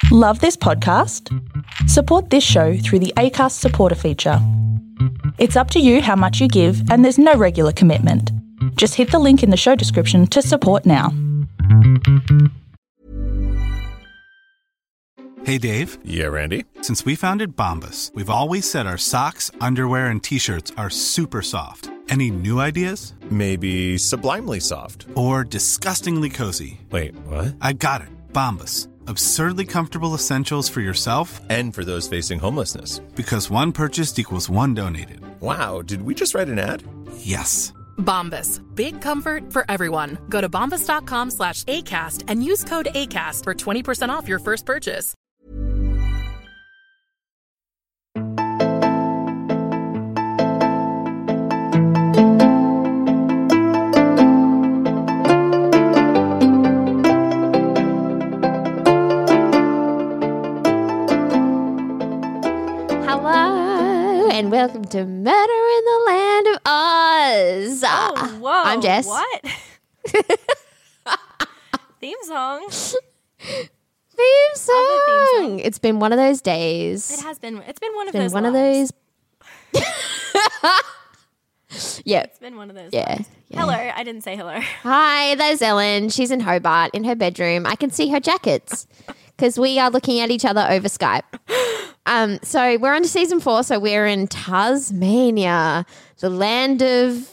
Love this podcast? Support this show through the Acast supporter feature. It's up to you how much you give, and there's no regular commitment. Just hit the link in the show description to support now. Hey, Dave. Yeah, Randy. Since we founded Bombas, we've always said our socks, underwear, and T-shirts are super soft. Any new ideas? Maybe sublimely soft. Or disgustingly cozy. Wait, what? I got it. Bombas. Absurdly comfortable essentials for yourself And for those facing homelessness. because one purchased equals one donated. Wow, did we just write an ad? Yes. Bombas. Big comfort for everyone. Go to bombas.com/ACAST and use code ACAST for 20% off your first purchase. Hello, and welcome to Murder in the Land of Oz. Oh, whoa. I'm Jess. What? Theme song. Theme song. song. It's been one of those days. It has been. It's been one of It's been those. one of lives. those. Yeah. It's been one of those. Yeah, lives. yeah. Hello. I didn't say hello. Hi, there's Ellen. She's in Hobart in her bedroom. I can see her jackets because we are looking at each other over Skype. So we're on to season 4. So we're in Tasmania, the land of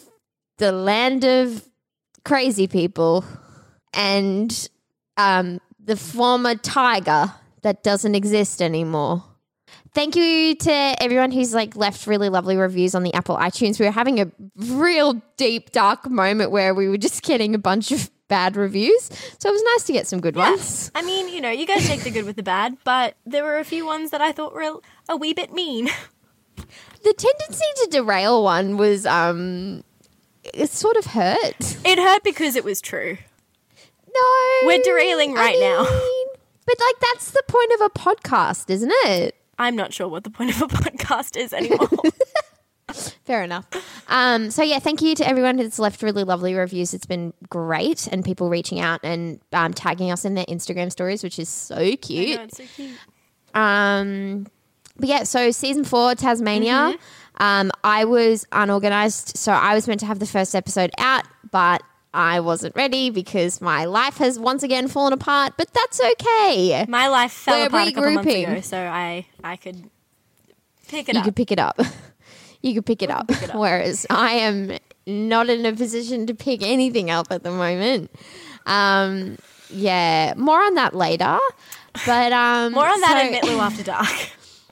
crazy people, and the former tiger that doesn't exist anymore. Thank you to everyone who's left really lovely reviews on the Apple iTunes. We were having a real deep, dark moment where we were just getting a bunch of bad reviews. So it was nice to get some good ones. I mean, you guys take the good with the bad, but there were a few ones that I thought were a wee bit mean. The tendency to derail one was it sort of hurt. It hurt because it was true. No. We're derailing right now. But that's the point of a podcast, isn't it? I'm not sure what the point of a podcast is anymore. Fair enough. So yeah, thank you to everyone who's left really lovely reviews. It's been great, and people reaching out and tagging us in their Instagram stories, which is so cute. I know, it's so cute. But yeah, so season 4, Tasmania. I was unorganized, so I was meant to have the first episode out, but I wasn't ready because my life has once again fallen apart. But that's okay. My life fell We're apart a couple months regrouping. ago, so I could pick it You up. could pick it up. You could pick it up. Whereas I am not in a position to pick anything up at the moment. Yeah, more on that later. But More on that in Mitlu After Dark.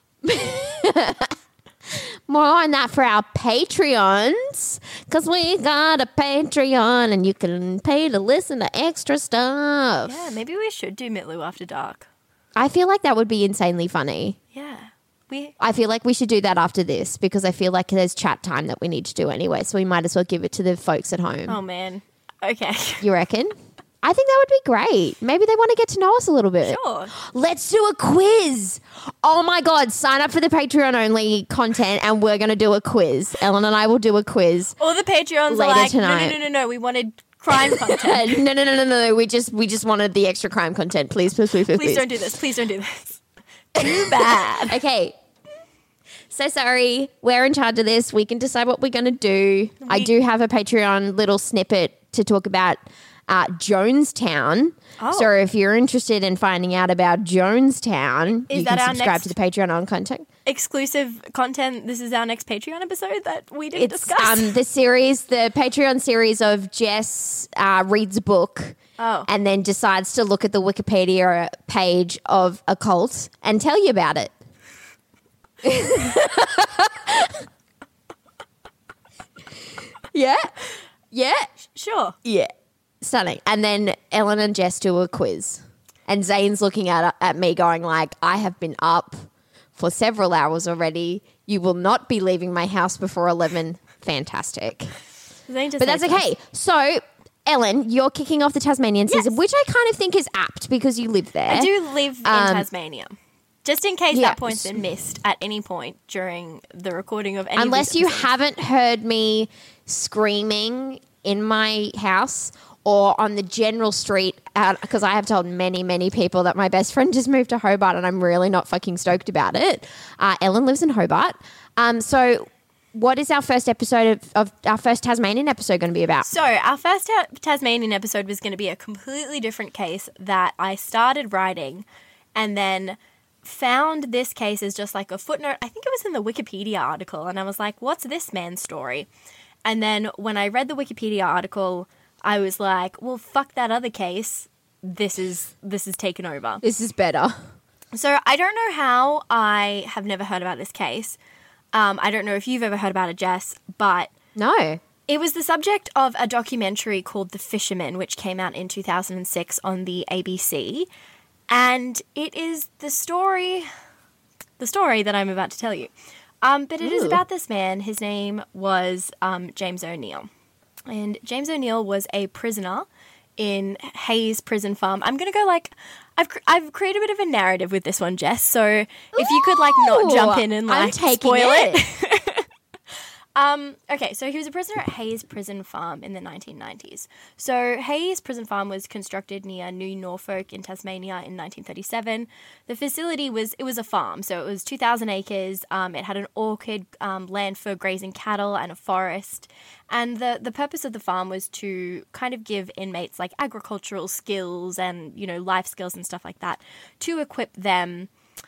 more on that for our Patreons, because we got a Patreon and you can pay to listen to extra stuff. Yeah, maybe we should do Mitlu After Dark. I feel like that would be insanely funny. Yeah. I feel like we should do that after this because I feel like there's chat time that we need to do anyway, so we might as well give it to the folks at home. Oh, man. Okay. You reckon? I think that would be great. Maybe they want to get to know us a little bit. Sure. Let's do a quiz. Oh my God, sign up for the Patreon only content and we're going to do a quiz. Ellen and I will do a quiz. All the Patreons Later are like, tonight. no, we wanted crime content. No. We just wanted the extra crime content. Please. Please don't do this. Please don't do this. Too bad. Okay. So sorry. We're in charge of this. We can decide what we're going to do. I do have a Patreon little snippet to talk about Jonestown. Oh. So if you're interested in finding out about Jonestown, Is you that can our subscribe next- to the Patreon on content. Exclusive content. This is our next Patreon episode that we didn't It's discuss. the Patreon series of Jess reads a book and then decides to look at the Wikipedia page of a cult and tell you about it. Yeah. Sure. Yeah. Stunning. And then Ellen and Jess do a quiz. And Zane's looking at me going like, I have been up for several hours already. You will not be leaving my house before 11. Fantastic. Zane just But that's hates okay. us. So, Ellen, you're kicking off the Tasmanian season, which I kind of think is apt because you live there. I do live in Tasmania. Just in case yeah. that point's been missed at any point during the recording of any Unless of these you episodes. haven't heard me screaming in my house or on the general street out, because I have told many, many people that my best friend just moved to Hobart and I'm really not fucking stoked about it. Ellen lives in Hobart. So what is our first episode of our first Tasmanian episode going to be about? So our first Tasmanian episode was going to be a completely different case that I started writing and then found this case as just like a footnote. I think it was in the Wikipedia article, and I was like, what's this man's story? And then when I read the Wikipedia article, I was like, well, fuck that other case. This is taken over. This is better. So I don't know how I have never heard about this case. I don't know if you've ever heard about it, Jess, but No. it was the subject of a documentary called The Fisherman, which came out in 2006 on the ABC. And it is the story that I'm about to tell you. But it is about this man. His name was James O'Neill. And James O'Neill was a prisoner in Hayes Prison Farm. I'm going to go like, I've created a bit of a narrative with this one, Jess. So if you could like not jump in and like spoil it. Okay, so he was a prisoner at Hayes Prison Farm in the 1990s. So Hayes Prison Farm was constructed near New Norfolk in Tasmania in 1937. The facility was a farm, so it was 2,000 acres. It had an orchard, land for grazing cattle, and a forest. And the purpose of the farm was to kind of give inmates like agricultural skills and, you know, life skills and stuff like that to equip them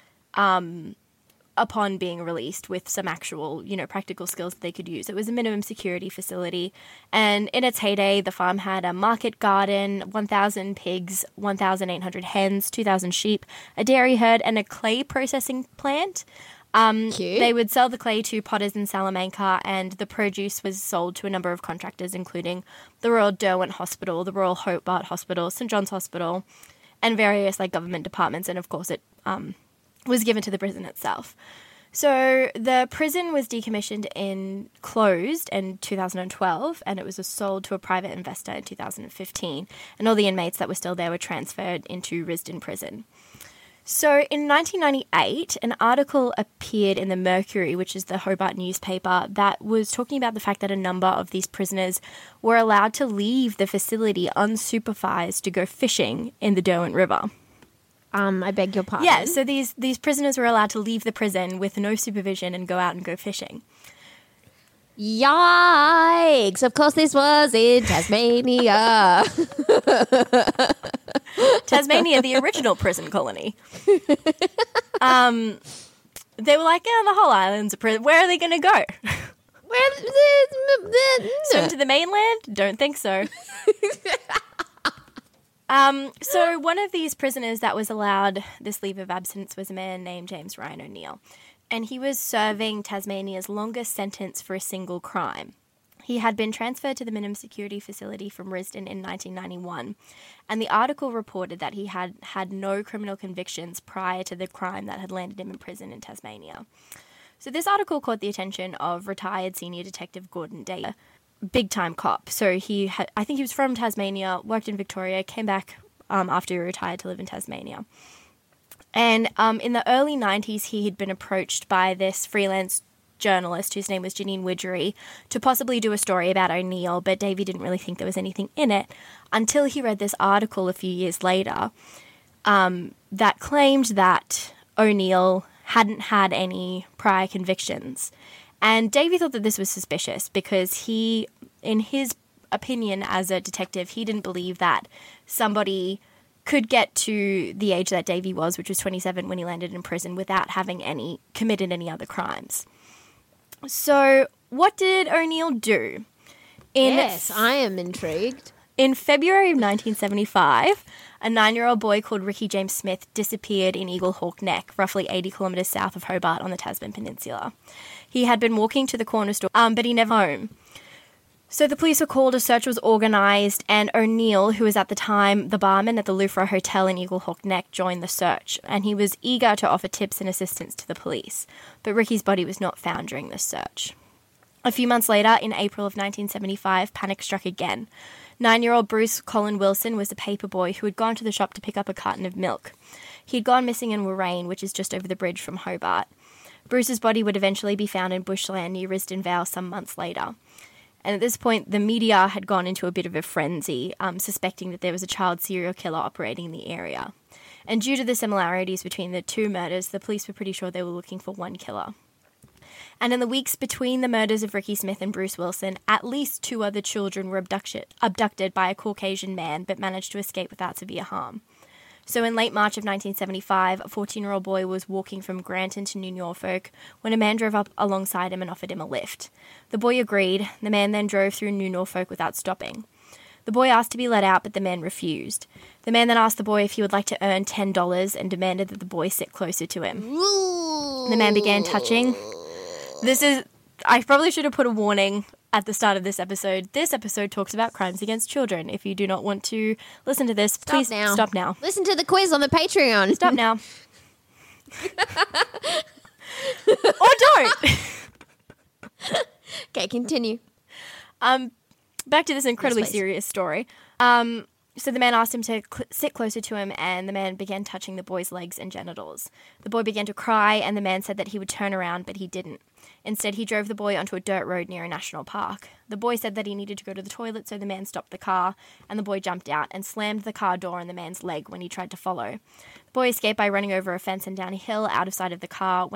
upon being released with some actual, you know, practical skills that they could use. It was a minimum security facility. And in its heyday, the farm had a market garden, 1,000 pigs, 1,800 hens, 2,000 sheep, a dairy herd, and a clay processing plant. Cute. They would sell the clay to potters in Salamanca, and the produce was sold to a number of contractors, including the Royal Derwent Hospital, the Royal Hobart Hospital, St John's Hospital, and various like government departments. And of course, it was given to the prison itself. So the prison was decommissioned and closed in 2012, and it was sold to a private investor in 2015. And all the inmates that were still there were transferred into Risdon Prison. So in 1998, an article appeared in the Mercury, which is the Hobart newspaper, that was talking about the fact that a number of these prisoners were allowed to leave the facility unsupervised to go fishing in the Derwent River. I beg your pardon. Yeah, so these prisoners were allowed to leave the prison with no supervision and go out and go fishing. Yikes. Of course this was in Tasmania. Tasmania, the original prison colony. They were like, yeah, the whole island's a prison. Where are they going to go? Swim to the mainland? Don't think so. So one of these prisoners that was allowed this leave of absence was a man named James Ryan O'Neill, and he was serving Tasmania's longest sentence for a single crime. He had been transferred to the minimum security facility from Risdon in 1991, and the article reported that he had had no criminal convictions prior to the crime that had landed him in prison in Tasmania. So this article caught the attention of retired senior detective Gordon Day, big-time cop. So I think he was from Tasmania, worked in Victoria, came back after he retired to live in Tasmania. And in the early 90s, he had been approached by this freelance journalist whose name was Janine Widgery to possibly do a story about O'Neill, but Davey didn't really think there was anything in it until he read this article a few years later that claimed that O'Neill hadn't had any prior convictions. And Davey thought that this was suspicious because he, in his opinion as a detective, he didn't believe that somebody could get to the age that Davey was, which was 27 when he landed in prison, without having committed any other crimes. So what did O'Neill do? Yes, I am intrigued. In February of 1975, a 9-year-old boy called Ricky James Smith disappeared in Eagle Hawk Neck, roughly 80 kilometres south of Hobart on the Tasman Peninsula. He had been walking to the corner store, but he never home. So the police were called, a search was organised, and O'Neill, who was at the time the barman at the Louvre Hotel in Eagle Hawk Neck, joined the search, and he was eager to offer tips and assistance to the police. But Ricky's body was not found during this search. A few months later, in April of 1975, panic struck again. 9-year-old Bruce Colin Wilson was a paper boy who had gone to the shop to pick up a carton of milk. He had gone missing in Warrain, which is just over the bridge from Hobart. Bruce's body would eventually be found in bushland near Risdon Vale some months later. And at this point, the media had gone into a bit of a frenzy, suspecting that there was a child serial killer operating in the area. And due to the similarities between the two murders, the police were pretty sure they were looking for one killer. And in the weeks between the murders of Ricky Smith and Bruce Wilson, at least 2 other children were abducted by a Caucasian man but managed to escape without severe harm. So in late March of 1975, a 14-year-old boy was walking from Granton to New Norfolk when a man drove up alongside him and offered him a lift. The boy agreed. The man then drove through New Norfolk without stopping. The boy asked to be let out, but the man refused. The man then asked the boy if he would like to earn $10 and demanded that the boy sit closer to him. The man began touching. I probably should have put a warning at the start of this episode. This episode talks about crimes against children. If you do not want to listen to this, please stop now. Listen to the quiz on the Patreon. Stop now. Or don't. Okay, continue. Back to this incredibly Yes, please. serious story. So the man asked him to sit closer to him, and the man began touching the boy's legs and genitals. The boy began to cry, and the man said that he would turn around, but he didn't. Instead, he drove the boy onto a dirt road near a national park. The boy said that he needed to go to the toilet, so the man stopped the car, and the boy jumped out and slammed the car door on the man's leg when he tried to follow. The boy escaped by running over a fence and down a hill out of sight of the car.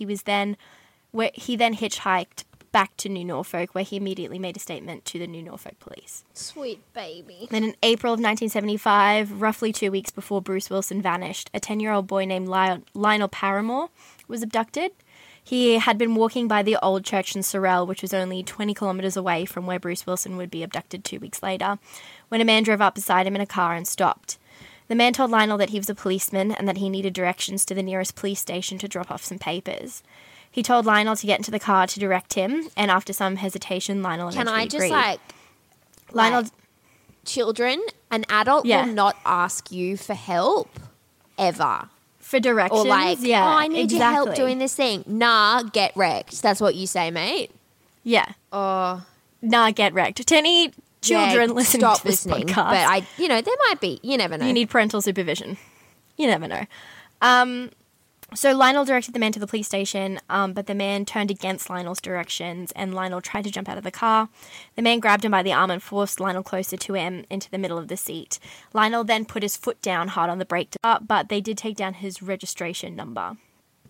He then hitchhiked back to New Norfolk, where he immediately made a statement to the New Norfolk police. Sweet baby. Then in April of 1975, roughly 2 weeks before Bruce Wilson vanished, a 10-year-old boy named Lionel Paramore was abducted. He had been walking by the old church in Sorrel, which was only 20 kilometres away from where Bruce Wilson would be abducted 2 weeks later, when a man drove up beside him in a car and stopped. The man told Lionel that he was a policeman and that he needed directions to the nearest police station to drop off some papers. He told Lionel to get into the car to direct him, and after some hesitation, Lionel Can eventually I just agreed. Lionel, children, an adult Yeah. will not ask you for help ever. for directions, Or like, yeah, oh, I need your help exactly. doing this thing. Nah, get wrecked. That's what you say, mate. Yeah. Oh, Nah, get wrecked. To any children listening stop to this listening. podcast, But there might be. You never know. you need parental supervision. You never know. So Lionel directed the man to the police station, but the man turned against Lionel's directions, and Lionel tried to jump out of the car. The man grabbed him by the arm and forced Lionel closer to him into the middle of the seat. Lionel then put his foot down hard on the brake, but they did take down his registration number.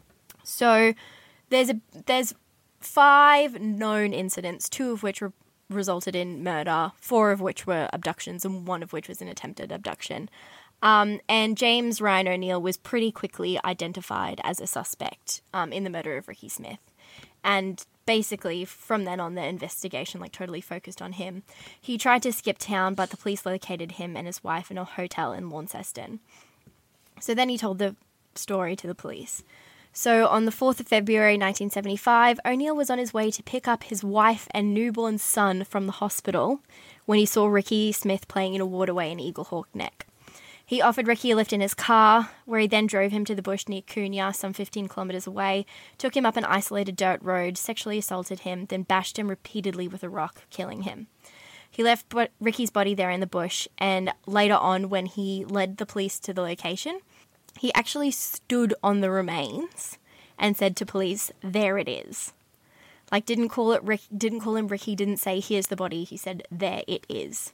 So there's 5 known incidents, 2 of which resulted in murder, 4 of which were abductions, and 1 of which was an attempted abduction. And James Ryan O'Neill was pretty quickly identified as a suspect in the murder of Ricky Smith. And basically, from then on, the investigation totally focused on him. He tried to skip town, but the police located him and his wife in a hotel in Launceston. So then he told the story to the police. So on the 4th of February 1975, O'Neill was on his way to pick up his wife and newborn son from the hospital when he saw Ricky Smith playing in a waterway in Eaglehawk Neck. He offered Ricky a lift in his car, where he then drove him to the bush near Coonia, some 15 kilometres away, took him up an isolated dirt road, sexually assaulted him, then bashed him repeatedly with a rock, killing him. He left Ricky's body there in the bush, and later on, when he led the police to the location, he actually stood on the remains and said to police, "There it is." Didn't call him Ricky, didn't say, "Here's the body." He said, "There it is."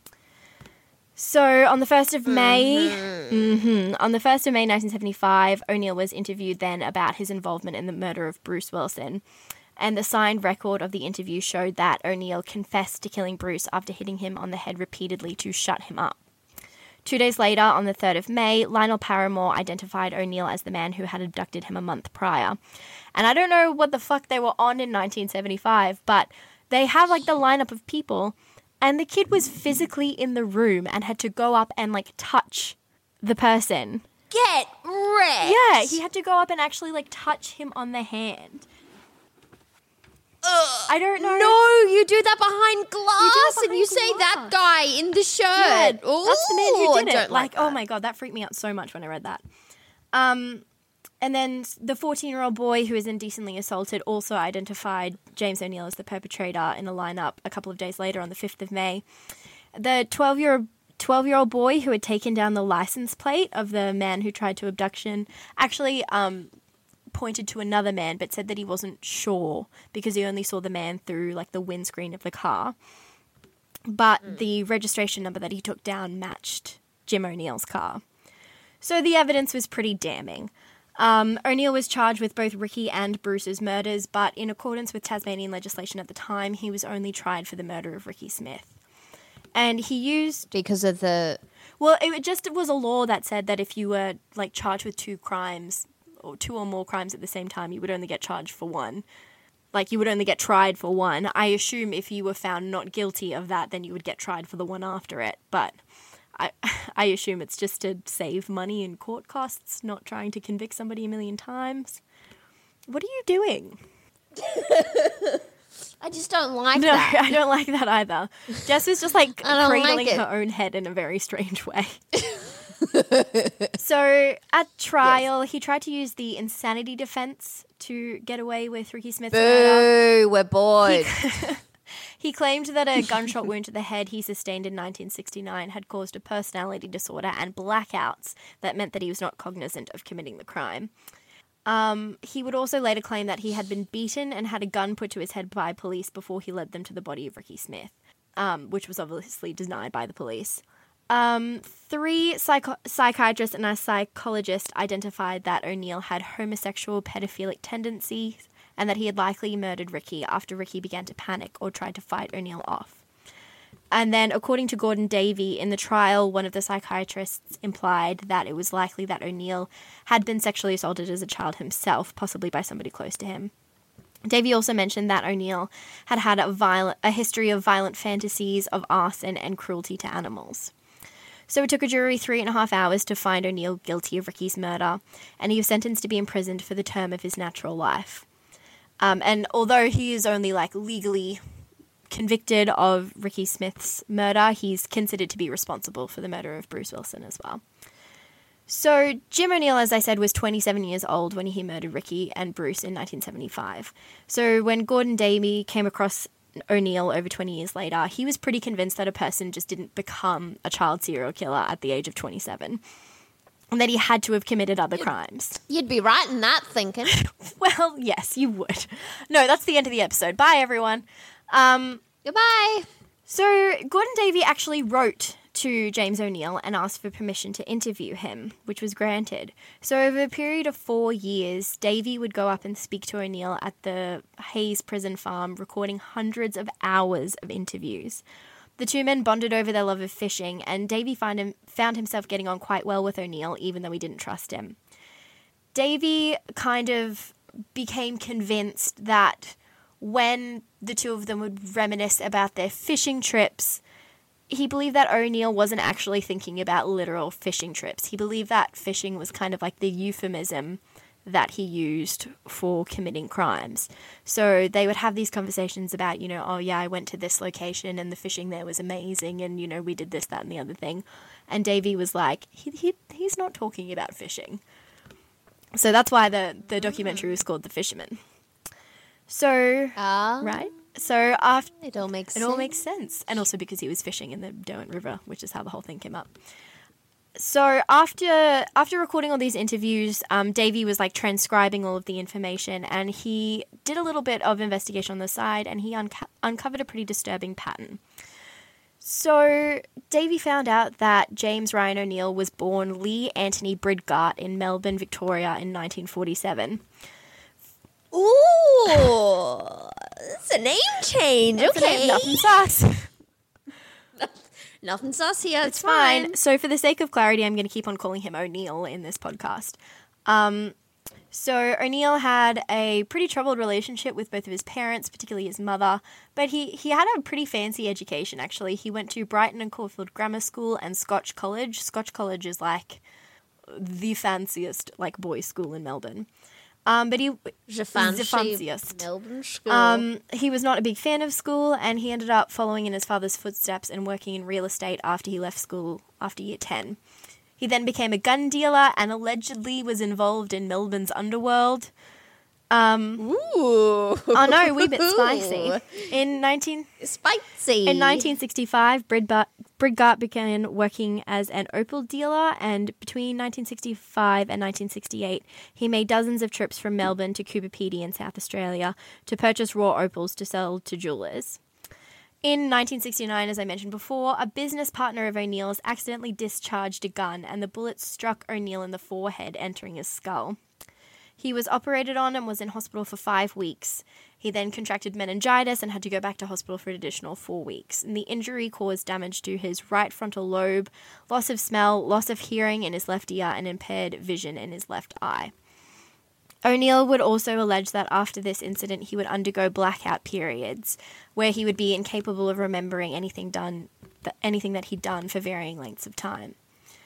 So on the 1st of May, on the 1st of May 1975, O'Neill was interviewed then about his involvement in the murder of Bruce Wilson. And the signed record of the interview showed that O'Neill confessed to killing Bruce after hitting him on the head repeatedly to shut him up. 2 days later, on the 3rd of May, Lionel Paramore identified O'Neill as the man who had abducted him a month prior. And I don't know what the fuck they were on in 1975, but they have the lineup of people. And the kid was physically in the room and had to go up and touch the person. Get wrecked. Yeah, he had to go up and actually touch him on the hand. I don't know. No, you do that behind glass behind and you say that glass. guy in the shirt. Yeah, that's the man who Ooh, did I it. don't like Oh that. my God, that freaked me out so much when I read that. And then the 14-year-old boy who was indecently assaulted also identified James O'Neill as the perpetrator in a lineup a couple of days later on the 5th of May. The 12-year-old boy who had taken down the license plate of the man who tried to abduction actually pointed to another man but said that he wasn't sure because he only saw the man through like the windscreen of the car. But the registration number that he took down matched Jim O'Neill's car. So the evidence was pretty damning. O'Neill was charged with both Ricky and Bruce's murders, but in accordance with Tasmanian legislation at the time, he was only tried for the murder of Ricky Smith. And he used... Because of the... Well, it was a law that said that if you were, like, charged with 2 crimes, or 2 or more crimes at the same time, you would only get charged for 1. Like, you would only get tried for 1. I assume if you were found not guilty of that, then you would get tried for the one after it. But I assume it's just to save money in court costs, not trying to convict somebody a million times. What are you doing? I just don't like no, that. I don't like that either. Jess was just like cradling like her own head in a very strange way. So at trial, he tried to use the insanity defense to get away with Ricky Smith's murder. Boo, we're bored. He claimed that a gunshot wound to the head he sustained in 1969 had caused a personality disorder and blackouts that meant that he was not cognizant of committing the crime. He would also later claim that he had been beaten and had a gun put to his head by police before he led them to the body of Ricky Smith, which was obviously denied by the police. 3 psychiatrists and a psychologist identified that O'Neill had homosexual pedophilic tendencies and that he had likely murdered Ricky after Ricky began to panic or tried to fight O'Neill off. And then, according to Gordon Davey, in the trial, one of the psychiatrists implied that it was likely that O'Neill had been sexually assaulted as a child himself, possibly by somebody close to him. Davey also mentioned that O'Neill had had a history of violent fantasies of arson and cruelty to animals. So it took a jury 3.5 hours to find O'Neill guilty of Ricky's murder, and he was sentenced to be imprisoned for the term of his natural life. And although he is only legally convicted of Ricky Smith's murder, he's considered to be responsible for the murder of Bruce Wilson as well. So Jim O'Neill, as I said, was 27 years old when he murdered Ricky and Bruce in 1975. So when Gordon Davey came across O'Neill over 20 years later, he was pretty convinced that a person just didn't become a child serial killer at the age of 27. And that he had to have committed other crimes. You'd be right in that thinking. Well, yes, you would. No, that's the end of the episode. Bye, everyone. Goodbye. So Gordon Davey actually wrote to James O'Neill and asked for permission to interview him, which was granted. So over a period of 4 years, Davey would go up and speak to O'Neill at the Hayes prison farm, recording hundreds of hours of interviews. The two men bonded over their love of fishing, and Davey found himself getting on quite well with O'Neill, even though he didn't trust him. Davey kind of became convinced that when the two of them would reminisce about their fishing trips, he believed that O'Neill wasn't actually thinking about literal fishing trips. He believed that fishing was kind of like the euphemism that he used for committing crimes. So they would have these conversations about, oh yeah, I went to this location and the fishing there was amazing and, we did this, that and the other thing. And Davey was like, he's not talking about fishing. So that's why the documentary was called The Fisherman. So, right? So after It all makes sense. And also because he was fishing in the Derwent River, which is how the whole thing came up. So after recording all these interviews, Davey was transcribing all of the information, and he did a little bit of investigation on the side, and he uncovered a pretty disturbing pattern. So Davey found out that James Ryan O'Neill was born Lee Anthony Bridgart in Melbourne, Victoria in 1947. Ooh, that's a name change. That's Okay. Nothing sus. Nothing sus here. It's fine. So for the sake of clarity, I'm going to keep on calling him O'Neill in this podcast. So O'Neill had a pretty troubled relationship with both of his parents, particularly his mother, but he had a pretty fancy education, actually. He went to Brighton and Caulfield Grammar School and Scotch College. Scotch College is the fanciest boys' school in Melbourne. But he The fanciest Melbourne school. He was not a big fan of school, and he ended up following in his father's footsteps and working in real estate after he left school after year 10. He then became a gun dealer and allegedly was involved in Melbourne's underworld. Ooh. Oh no, wee bit spicy. In 1965, Bridgart began working as an opal dealer, and between 1965 and 1968, he made dozens of trips from Melbourne to Coober Pedy in South Australia to purchase raw opals to sell to jewellers. In 1969, as I mentioned before, a business partner of O'Neill's accidentally discharged a gun, and the bullet struck O'Neill in the forehead, entering his skull. He was operated on and was in hospital for 5 weeks. He then contracted meningitis and had to go back to hospital for an additional 4 weeks. And the injury caused damage to his right frontal lobe, loss of smell, loss of hearing in his left ear, and impaired vision in his left eye. O'Neill would also allege that after this incident, he would undergo blackout periods, where he would be incapable of remembering anything that he'd done for varying lengths of time.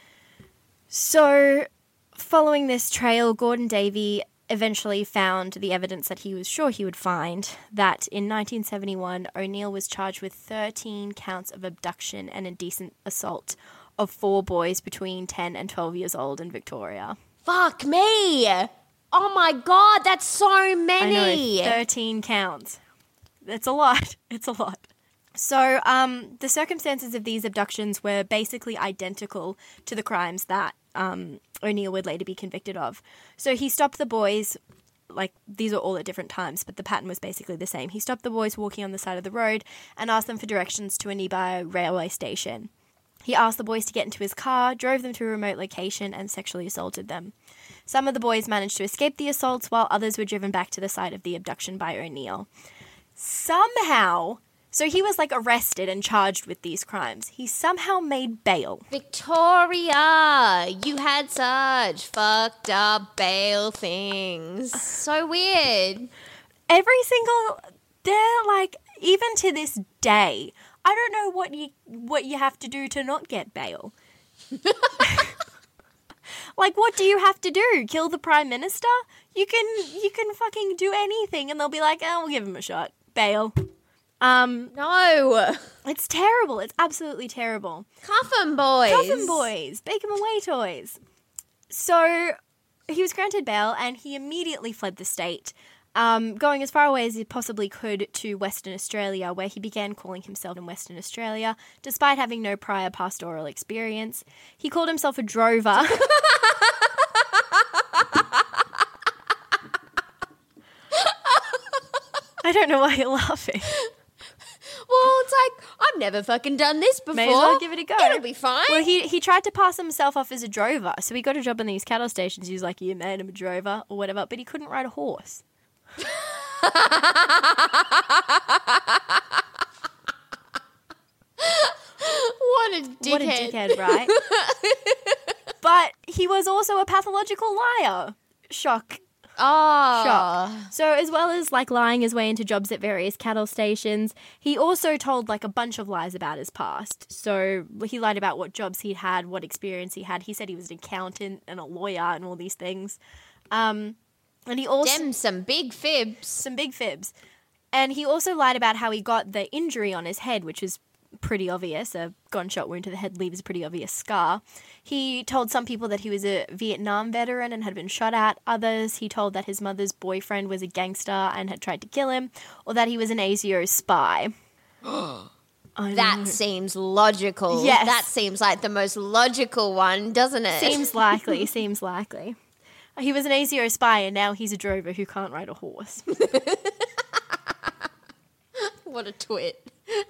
So, following this trail, Gordon Davey eventually found the evidence that he was sure he would find, that in 1971, O'Neill was charged with 13 counts of abduction and indecent assault of 4 boys between 10 and 12 years old in Victoria. Fuck me! Oh my God, that's so many! I know, 13 counts. It's a lot. It's a lot. So, the circumstances of these abductions were basically identical to the crimes that O'Neill would later be convicted of. So he stopped the boys, like these are all at different times, but the pattern was basically the same. He stopped the boys walking on the side of the road and asked them for directions to a nearby railway station. He asked the boys to get into his car, drove them to a remote location, and sexually assaulted them. Some of the boys managed to escape the assaults, while others were driven back to the site of the abduction by O'Neill. Somehow, so he was like arrested and charged with these crimes. He somehow made bail. Victoria, you had such fucked up bail things. So weird. They're like, even to this day, I don't know what you have to do to not get bail. Like, what do you have to do? Kill the Prime Minister? You can fucking do anything and they'll be like, oh, we'll give him a shot. Bail. No. It's terrible. It's absolutely terrible. Cuff 'em, boys. Cuff 'em, boys. Bake 'em away, toys. So he was granted bail and he immediately fled the state, going as far away as he possibly could to Western Australia, where he began calling himself in Western Australia, despite having no prior pastoral experience. He called himself a drover. I don't know why you're laughing. Well, it's like, I've never fucking done this before. May as well give it a go. It'll be fine. Well, he tried to pass himself off as a drover, so he got a job on these cattle stations. He was like, yeah, man, I'm a drover, or whatever, but he couldn't ride a horse. What a dickhead. What a dickhead, right? But he was also a pathological liar. Shock. Oh. Shock. So as well as like lying his way into jobs at various cattle stations, he also told like a bunch of lies about his past. So he lied about what jobs he'd had, what experience he had. He said he was an accountant and a lawyer and all these things. And he also... Some big fibs. Some big fibs. And he also lied about how he got the injury on his head, which is pretty obvious. A gunshot wound to the head leaves a pretty obvious scar. He told some people that he was a Vietnam veteran and had been shot at. Others, he told that his mother's boyfriend was a gangster and had tried to kill him, or that he was an ASIO spy. That seems logical. Yes. That seems like the most logical one, doesn't it? Seems likely, seems likely. He was an ASIO spy and now he's a drover who can't ride a horse. What a twit.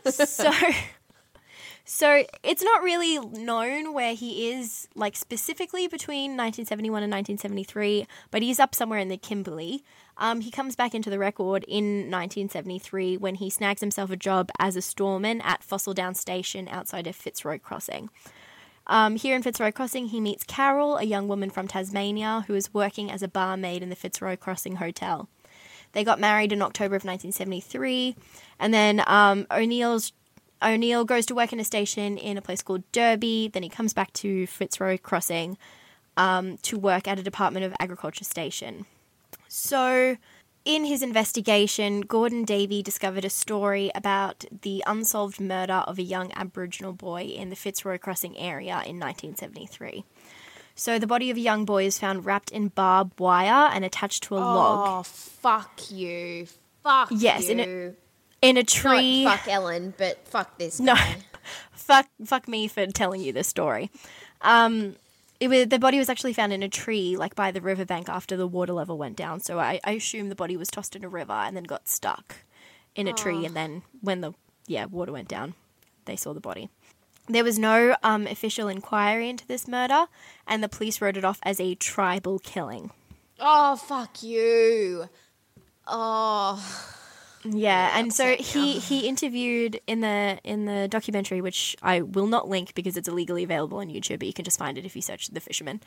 So it's not really known where he is, like specifically between 1971 and 1973, but he's up somewhere in the Kimberley. He comes back into the record in 1973 when he snags himself a job as a storeman at Fossildown Station outside of Fitzroy Crossing. Here in Fitzroy Crossing, he meets Carol, a young woman from Tasmania who is working as a barmaid in the Fitzroy Crossing Hotel. They got married in October of 1973, and then O'Neill goes to work in a station in a place called Derby. Then he comes back to Fitzroy Crossing to work at a Department of Agriculture station. So in his investigation, Gordon Davey discovered a story about the unsolved murder of a young Aboriginal boy in the Fitzroy Crossing area in 1973. So the body of a young boy is found wrapped in barbed wire and attached to a log. Oh, fuck you. Fuck Yes, you. In a tree. Not fuck Ellen, but fuck this No, guy. fuck me for telling you this story. The body was actually found in a tree, like by the riverbank after the water level went down. So I assume the body was tossed in a river and then got stuck in a tree. And then when the water went down, they saw the body. There was no official inquiry into this murder, and the police wrote it off as a tribal killing. Oh, fuck you. Oh. Yeah, and so he interviewed in the documentary, which I will not link because it's illegally available on YouTube, but you can just find it if you search The Fisherman.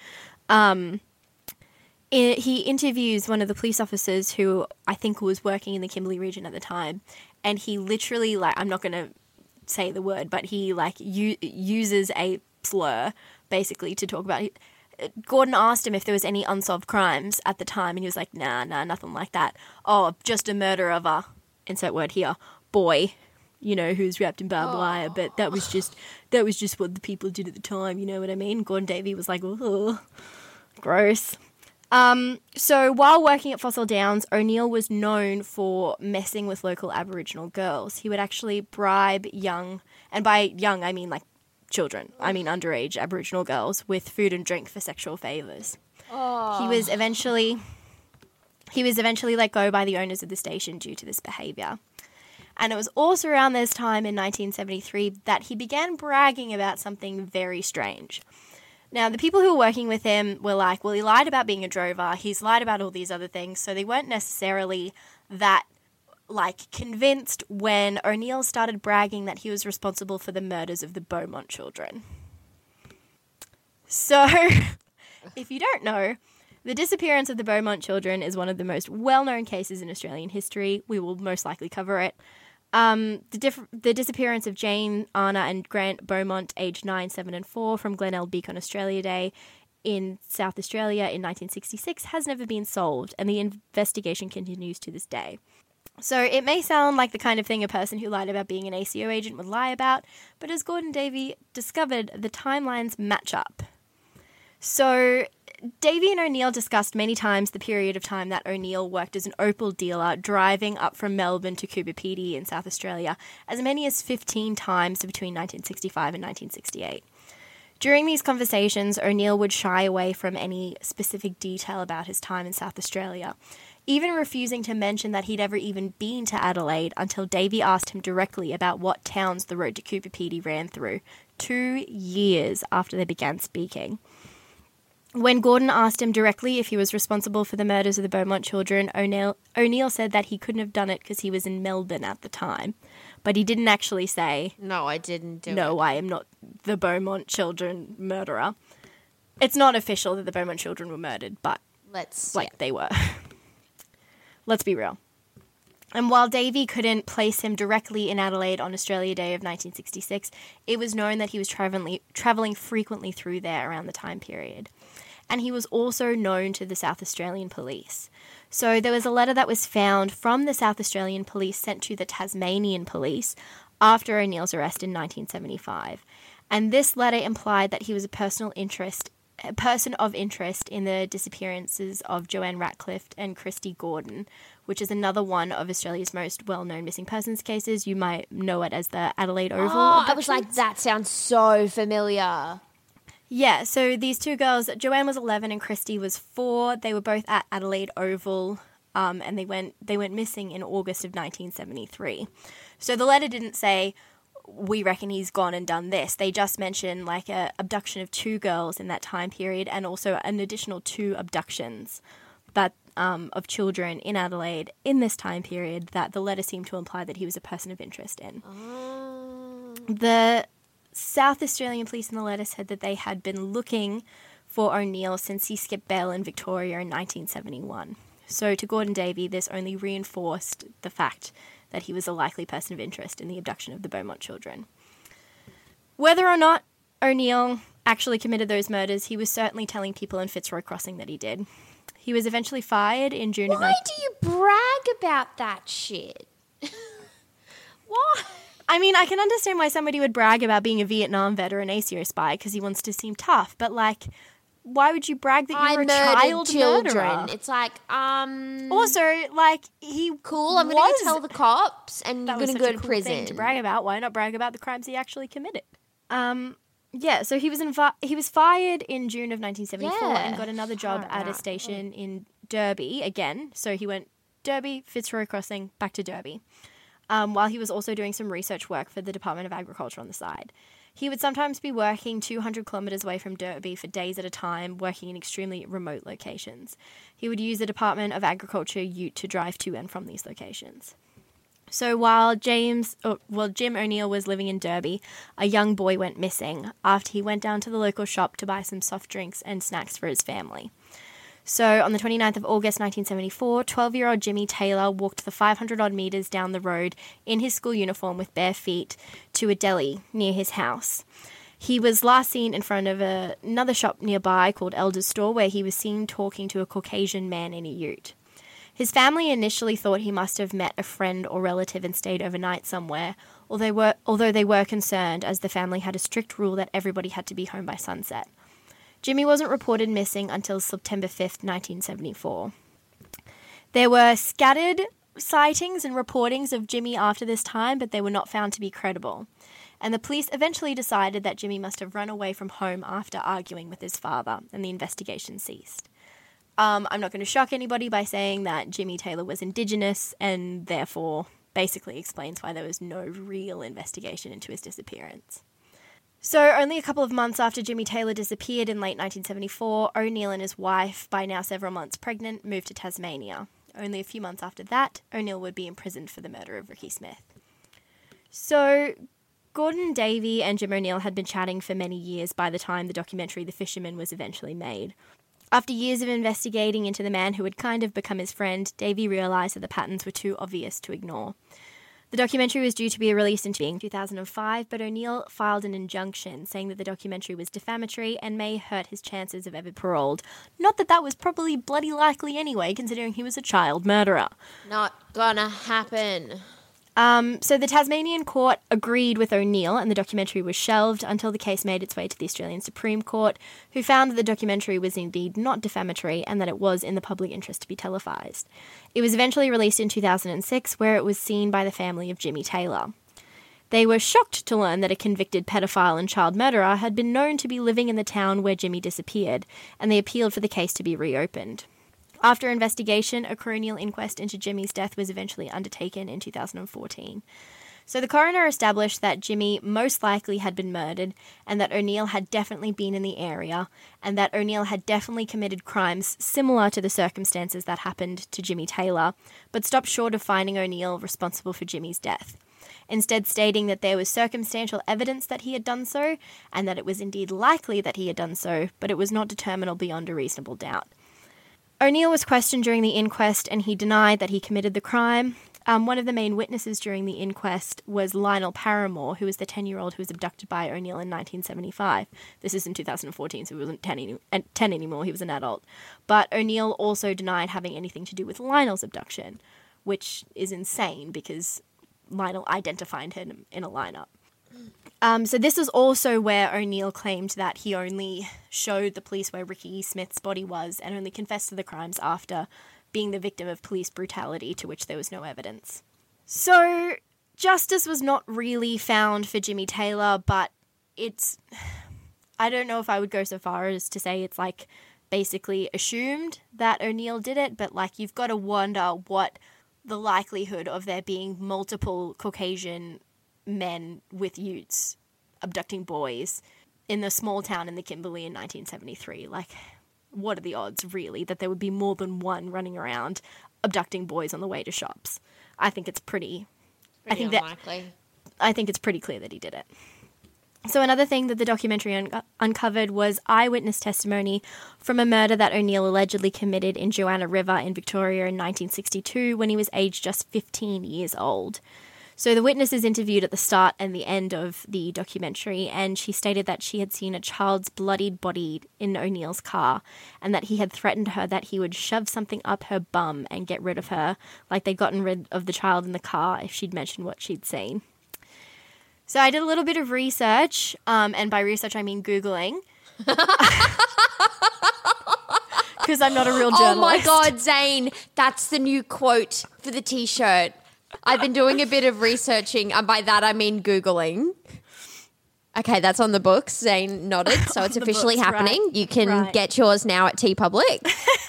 He interviews one of the police officers who I think was working in the Kimberley region at the time, and he literally, like, I'm not going to say the word, but he, like, uses a slur, basically, to talk about it. Gordon asked him if there was any unsolved crimes at the time, and he was like, nah, nothing like that. Oh, just a murder of a, insert word here, boy, you know, who's wrapped in barbed wire, but that was just what the people did at the time, you know what I mean? Gordon Davey was like, oh, gross. So while working at Fossil Downs, O'Neill was known for messing with local Aboriginal girls. He would actually bribe young, and by young I mean like children, I mean underage Aboriginal girls, with food and drink for sexual favours. He was eventually let go by the owners of the station due to this behaviour. And it was also around this time in 1973 that he began bragging about something very strange. Now, the people who were working with him were like, well, he lied about being a drover, he's lied about all these other things, so they weren't necessarily that, like, convinced when O'Neill started bragging that he was responsible for the murders of the Beaumont children. So, if you don't know, the disappearance of the Beaumont children is one of the most well-known cases in Australian history. We will most likely cover it. The disappearance of Jane, Anna and Grant Beaumont, aged 9, 7 and 4, from Glenelg Beach on Australia Day in South Australia in 1966 has never been solved, and the investigation continues to this day. So it may sound like the kind of thing a person who lied about being an ACO agent would lie about, but as Gordon Davey discovered, the timelines match up. So Davey and O'Neill discussed many times the period of time that O'Neill worked as an opal dealer driving up from Melbourne to Coober Pedy in South Australia, as many as 15 times between 1965 and 1968. During these conversations, O'Neill would shy away from any specific detail about his time in South Australia, even refusing to mention that he'd ever even been to Adelaide until Davey asked him directly about what towns the road to Coober Pedy ran through, 2 years after they began speaking. When Gordon asked him directly if he was responsible for the murders of the Beaumont children, O'Neill said that he couldn't have done it because he was in Melbourne at the time. But he didn't actually say, No, I didn't do it. no, I am not the Beaumont children murderer. It's not official that the Beaumont children were murdered, but they were. Let's be real. And while Davey couldn't place him directly in Adelaide on Australia Day of 1966, it was known that he was travelling frequently through there around the time period. And he was also known to the South Australian Police. So there was a letter that was found from the South Australian Police sent to the Tasmanian Police after O'Neill's arrest in 1975. And this letter implied that he was a person of interest in the disappearances of Joanne Ratcliffe and Christy Gordon, which is another one of Australia's most well-known missing persons cases. You might know it as the Adelaide Oval abductions. I was like, that sounds so familiar. Yeah, so these two girls, Joanne was 11 and Christy was 4. They were both at Adelaide Oval, and they went missing in August of 1973. So the letter didn't say, we reckon he's gone and done this. They just mentioned like a abduction of 2 girls in that time period, and also an additional 2 abductions that of children in Adelaide in this time period that the letter seemed to imply that he was a person of interest in. The South Australian Police in the letter said that they had been looking for O'Neill since he skipped bail in Victoria in 1971. So to Gordon Davey, this only reinforced the fact that he was a likely person of interest in the abduction of the Beaumont children. Whether or not O'Neill actually committed those murders, he was certainly telling people in Fitzroy Crossing that he did. He was eventually fired in June of... Why do you brag about that shit? Why? I mean, I can understand why somebody would brag about being a Vietnam vet or an ASIO spy because he wants to seem tough, but, like, why would you brag that you were a murdered child children. murderer? It's like, Also, like, he cool, I'm going to tell the cops and you're going to go to prison. Thing to brag about. Why not brag about the crimes he actually committed? Yeah, so he was fired in June of 1974 and got another job at a station in Derby again. So he went Derby, Fitzroy Crossing, back to Derby, while he was also doing some research work for the Department of Agriculture on the side. He would sometimes be working 200 kilometres away from Derby for days at a time, working in extremely remote locations. He would use the Department of Agriculture ute to drive to and from these locations. So while Jim O'Neill was living in Derby, a young boy went missing after he went down to the local shop to buy some soft drinks and snacks for his family. So on the 29th of August 1974, 12-year-old Jimmy Taylor walked the 500-odd metres down the road in his school uniform with bare feet to a deli near his house. He was last seen in front of another shop nearby called Elder's Store, where he was seen talking to a Caucasian man in a ute. His family initially thought he must have met a friend or relative and stayed overnight somewhere, although they were concerned, as the family had a strict rule that everybody had to be home by sunset. Jimmy wasn't reported missing until September 5th, 1974. There were scattered sightings and reportings of Jimmy after this time, but they were not found to be credible. And the police eventually decided that Jimmy must have run away from home after arguing with his father, and the investigation ceased. I'm not going to shock anybody by saying that Jimmy Taylor was Indigenous and therefore basically explains why there was no real investigation into his disappearance. So only a couple of months after Jimmy Taylor disappeared in late 1974, O'Neill and his wife, by now several months pregnant, moved to Tasmania. Only a few months after that, O'Neill would be imprisoned for the murder of Ricky Smith. So Gordon Davey and Jim O'Neill had been chatting for many years by the time the documentary The Fisherman was eventually made. After years of investigating into the man who had kind of become his friend, Davey realised that the patterns were too obvious to ignore. The documentary was due to be released in 2005, but O'Neill filed an injunction saying that the documentary was defamatory and may hurt his chances of ever paroled. Not that that was probably bloody likely anyway, considering he was a child murderer. Not gonna happen. So the Tasmanian court agreed with O'Neill and the documentary was shelved until the case made its way to the Australian Supreme Court, who found that the documentary was indeed not defamatory and that it was in the public interest to be televised. It was eventually released in 2006, where it was seen by the family of Jimmy Taylor. They were shocked to learn that a convicted pedophile and child murderer had been known to be living in the town where Jimmy disappeared, and they appealed for the case to be reopened. After investigation, a coronial inquest into Jimmy's death was eventually undertaken in 2014. So the coroner established that Jimmy most likely had been murdered and that O'Neill had definitely been in the area and that O'Neill had definitely committed crimes similar to the circumstances that happened to Jimmy Taylor, but stopped short of finding O'Neill responsible for Jimmy's death, instead stating that there was circumstantial evidence that he had done so and that it was indeed likely that he had done so, but it was not determinable beyond a reasonable doubt. O'Neill was questioned during the inquest and he denied that he committed the crime. One of the main witnesses during the inquest was Lionel Paramore, who was the 10-year-old who was abducted by O'Neill in 1975. This is in 2014, so he wasn't 10 anymore, he was an adult. But O'Neill also denied having anything to do with Lionel's abduction, which is insane because Lionel identified him in a lineup. So this is also where O'Neill claimed that he only showed the police where Ricky Smith's body was and only confessed to the crimes after being the victim of police brutality, to which there was no evidence. So justice was not really found for Jimmy Taylor, but I don't know if I would go so far as to say it's like basically assumed that O'Neill did it, but like you've got to wonder what the likelihood of there being multiple Caucasian men with utes abducting boys in the small town in the Kimberley in 1973. Like, what are the odds, really, that there would be more than one running around abducting boys on the way to shops? I think it's pretty unlikely. I think it's pretty clear that he did it. So another thing that the documentary uncovered was eyewitness testimony from a murder that O'Neill allegedly committed in Joanna River in Victoria in 1962 when he was aged just 15 years old. So the witness is interviewed at the start and the end of the documentary, and she stated that she had seen a child's bloodied body in O'Neill's car and that he had threatened her that he would shove something up her bum and get rid of her, like they'd gotten rid of the child in the car if she'd mentioned what she'd seen. So I did a little bit of research, and by research I mean Googling. because I'm not a real journalist. Oh my God, Zane, that's the new quote for the T-shirt. I've been doing a bit of researching, and by that I mean Googling. Okay, that's on the books. Zane nodded, so it's officially books, happening. right. You can get yours now at TeePublic.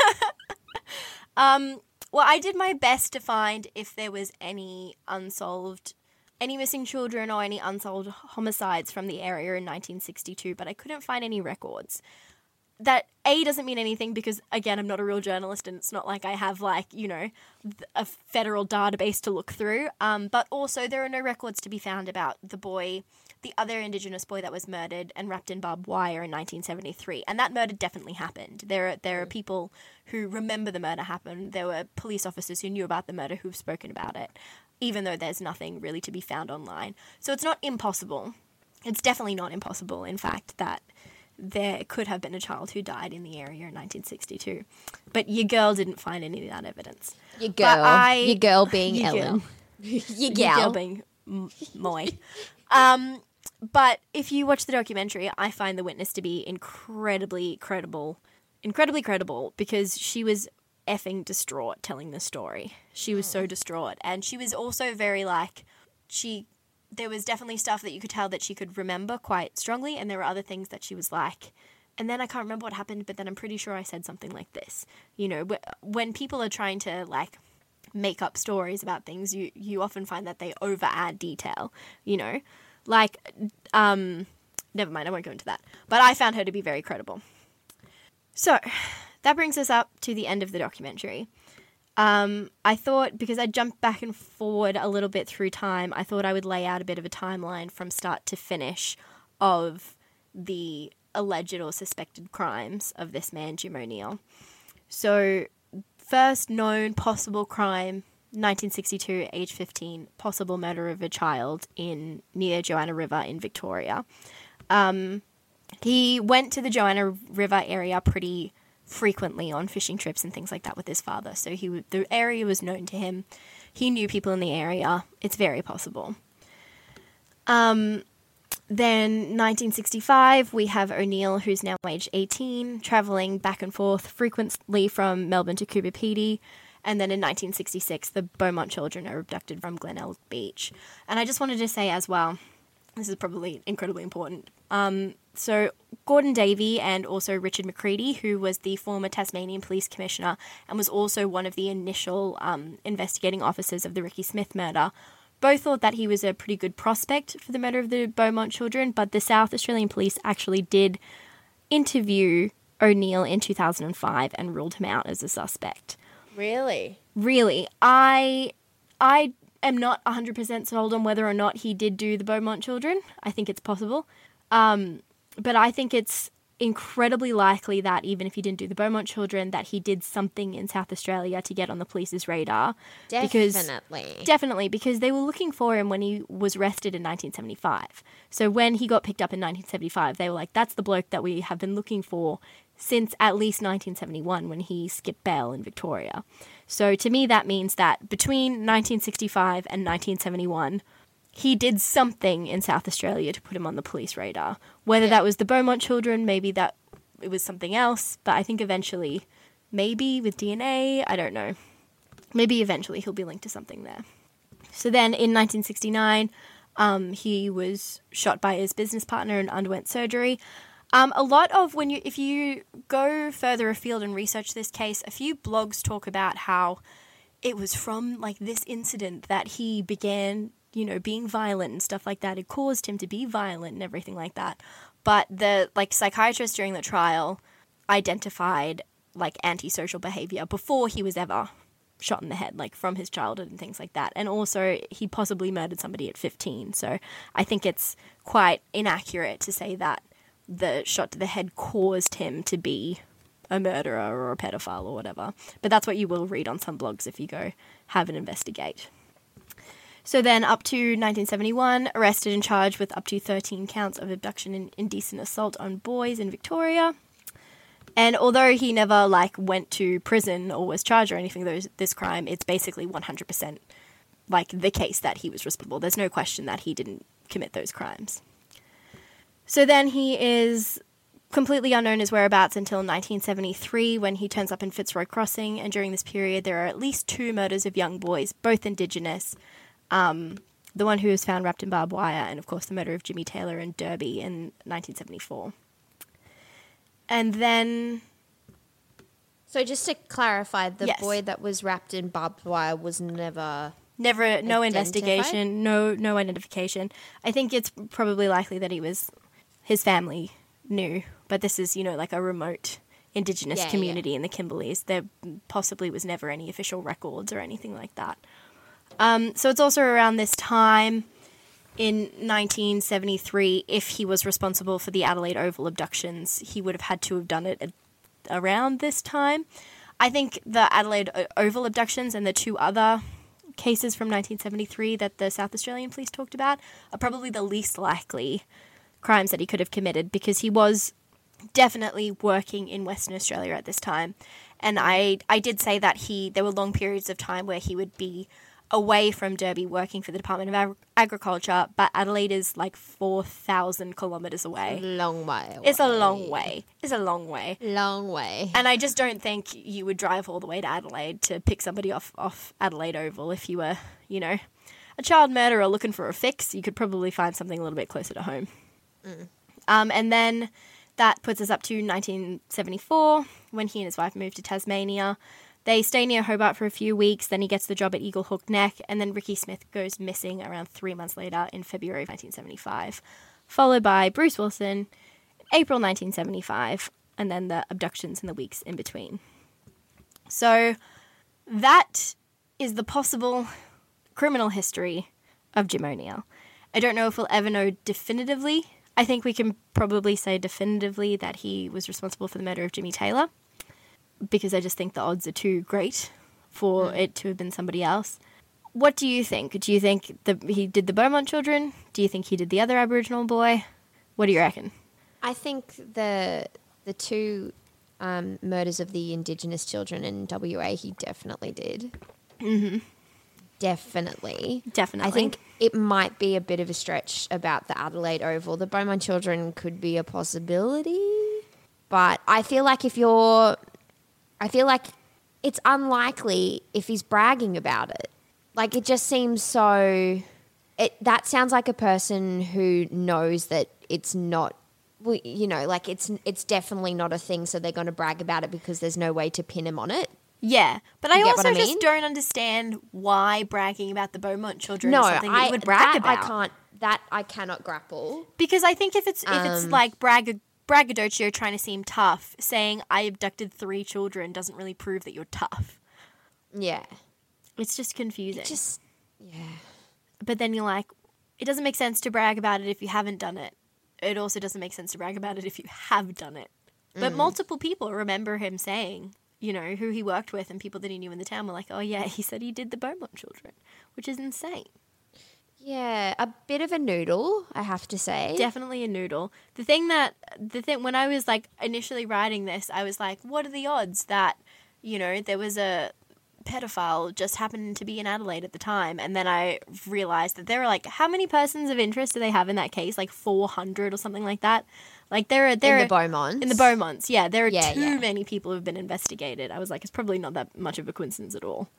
Well, I did my best to find if there was any missing children or any unsolved homicides from the area in 1962, but I couldn't find any records. That doesn't mean anything because, again, I'm not a real journalist and it's not like I have, a federal database to look through. But also there are no records to be found about the other Indigenous boy that was murdered and wrapped in barbed wire in 1973. And that murder definitely happened. There are people who remember the murder happened. There were police officers who knew about the murder who've spoken about it, even though there's nothing really to be found online. So it's not impossible. It's definitely not impossible, in fact, that there could have been a child who died in the area in 1962. But your girl didn't find any of that evidence. Your girl being Ellen. Your girl being Moy. But if you watch the documentary, I find the witness to be incredibly credible because she was effing distraught telling the story. She was so distraught. And she was also very there was definitely stuff that you could tell that she could remember quite strongly, and there were other things that she was like, and then I can't remember what happened, but then I'm pretty sure I said something like this. You know, when people are trying to make up stories about things, you often find that they over add detail, you know, never mind, I won't go into that, but I found her to be very credible. So that brings us up to the end of the documentary. I thought, because I jumped back and forward a little bit through time, I thought I would lay out a bit of a timeline from start to finish of the alleged or suspected crimes of this man, Jim O'Neill. So, first known possible crime, 1962, age 15, possible murder of a child near Joanna River in Victoria. He went to the Joanna River area pretty frequently on fishing trips and things like that with his father. So the area was known to him. He knew people in the area. It's very possible. Then 1965, we have O'Neill, who's now age 18, travelling back and forth frequently from Melbourne to Coober Pedy. And then in 1966, the Beaumont children are abducted from Glenelg Beach. And I just wanted to say as well, this is probably incredibly important. So Gordon Davey and also Richard McCready, who was the former Tasmanian Police Commissioner and was also one of the initial investigating officers of the Ricky Smith murder, both thought that he was a pretty good prospect for the murder of the Beaumont children, but the South Australian Police actually did interview O'Neill in 2005 and ruled him out as a suspect. Really? Really. I am not 100% sold on whether or not he did do the Beaumont children. I think it's possible. But I think it's incredibly likely that even if he didn't do the Beaumont children, that he did something in South Australia to get on the police's radar. Definitely, because they were looking for him when he was arrested in 1975. So when he got picked up in 1975, they were like, that's the bloke that we have been looking for since at least 1971 when he skipped bail in Victoria. So to me, that means that between 1965 and 1971, he did something in South Australia to put him on the police radar. Whether that was the Beaumont children, maybe that it was something else, but I think eventually, maybe with DNA, I don't know. Maybe eventually he'll be linked to something there. So then in 1969, he was shot by his business partner and underwent surgery. A lot of if you go further afield and research this case, a few blogs talk about how it was from this incident that he began, being violent and stuff like that. It caused him to be violent and everything like that. But the psychiatrist during the trial identified antisocial behavior before he was ever shot in the head, from his childhood and things like that. And also he possibly murdered somebody at 15. So I think it's quite inaccurate to say that the shot to the head caused him to be a murderer or a pedophile or whatever. But that's what you will read on some blogs if you go have an investigate. So then up to 1971, arrested and charged with up to 13 counts of abduction and indecent assault on boys in Victoria. And although he never went to prison or was charged or anything this crime, it's basically 100% the case that he was responsible. There's no question that he didn't commit those crimes. So then he is completely unknown his whereabouts until 1973 when he turns up in Fitzroy Crossing, and during this period there are at least 2 murders of young boys, both Indigenous. The one who was found wrapped in barbed wire, and of course the murder of Jimmy Taylor in Derby in 1974. And then... So just to clarify, the Yes. boy that was wrapped in barbed wire was never... no Identified? investigation, no identification. I think it's probably likely that his family knew, but this is, like a remote Indigenous community in the Kimberleys. There possibly was never any official records or anything like that. So it's also around this time in 1973, if he was responsible for the Adelaide Oval abductions, he would have had to have done it around this time. I think the Adelaide Oval abductions and the 2 other cases from 1973 that the South Australian police talked about are probably the least likely crimes that he could have committed, because he was definitely working in Western Australia at this time. And I did say that there were long periods of time where he would be away from Derby working for the Department of Agriculture, but Adelaide is like 4,000 kilometres away. Long way away. It's a long way. It's a long way. Long way. And I just don't think you would drive all the way to Adelaide to pick somebody off Adelaide Oval. If you were, a child murderer looking for a fix, you could probably find something a little bit closer to home. And then that puts us up to 1974, when he and his wife moved to Tasmania. They stay near Hobart for a few weeks, then he gets the job at Eagle Hook Neck, and then Ricky Smith goes missing around 3 months later in February of 1975, followed by Bruce Wilson in April 1975, and then the abductions in the weeks in between. So that is the possible criminal history of Jim O'Neill. I don't know if we'll ever know definitively. I think we can probably say definitively that he was responsible for the murder of Jimmy Taylor, because I just think the odds are too great for it to have been somebody else. What do you think? Do you think he did the Beaumont children? Do you think he did the other Aboriginal boy? What do you reckon? I think the 2 murders of the Indigenous children in WA, he definitely did. Mm-hmm. Definitely. Definitely. I think it might be a bit of a stretch about the Adelaide Oval. The Beaumont children could be a possibility, but I feel like it's unlikely if he's bragging about it. Like, it just seems so... That sounds like a person who knows that it's not... it's definitely not a thing, so they're going to brag about it because there's no way to pin him on it. Yeah, but I You get also what I just mean? don't understand why bragging about the Beaumont children No, is something that you would brag about. I cannot grapple. Because I think if it's like braggadocio trying to seem tough, saying I abducted 3 children doesn't really prove that you're tough. Yeah. It's just confusing. Yeah. But then you're like, it doesn't make sense to brag about it if you haven't done it. It also doesn't make sense to brag about it if you have done it. But multiple people remember him saying, who he worked with, and people that he knew in the town were like, oh yeah, he said he did the Beaumont children, which is insane. Yeah, a bit of a noodle, I have to say. Definitely a noodle. The thing when I was like initially writing this, I was like, what are the odds that, there was a pedophile just happened to be in Adelaide at the time? And then I realized that there were like, how many persons of interest do they have in that case? Like 400 or something like that. Like there are in the Beaumonts. In the Beaumonts, yeah. There are too many people who have been investigated. I was like, it's probably not that much of a coincidence at all.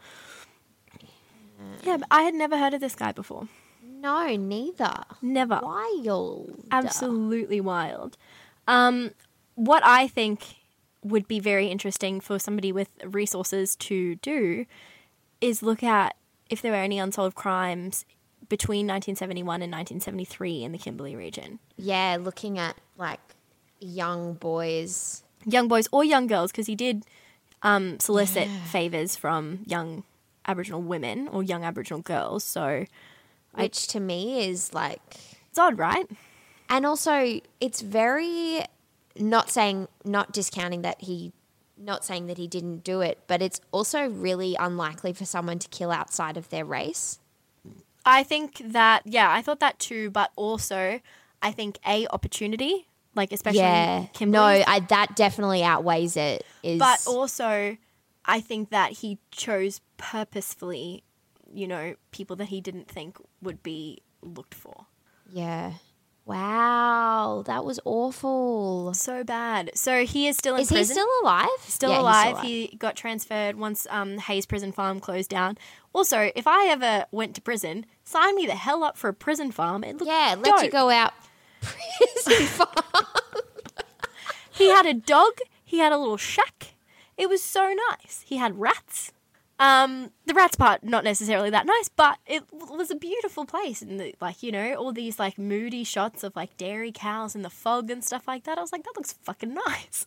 Yeah, but I had never heard of this guy before. No, neither. Never. Wild. Absolutely wild. What I think would be very interesting for somebody with resources to do is look at if there were any unsolved crimes between 1971 and 1973 in the Kimberley region. Yeah, looking at like young boys. Young boys or young girls, because he did solicit favours from young Aboriginal women or young Aboriginal girls. So, Which to me is like... It's odd, right? And also, it's very... Not discounting that not saying that he didn't do it, but it's also really unlikely for someone to kill outside of their race. I think that, I thought that too, but also I think opportunity, like especially Kimberley. No, that definitely outweighs it. But also I think that he chose purposefully, people that he didn't think would be looked for. Yeah. Wow, that was awful. So bad. So he is still in Is prison. he still alive? Still Yeah, he's alive. He got transferred once Hayes Prison Farm closed down. Also, if I ever went to prison, sign me the hell up for a prison farm. It looked Yeah, let dope. you go out prison farm. He had a dog. He had a little shack. It was so nice. He had rats. The rats part, not necessarily that nice, but it was a beautiful place. And all these like moody shots of like dairy cows in the fog and stuff like that. I was like, that looks fucking nice.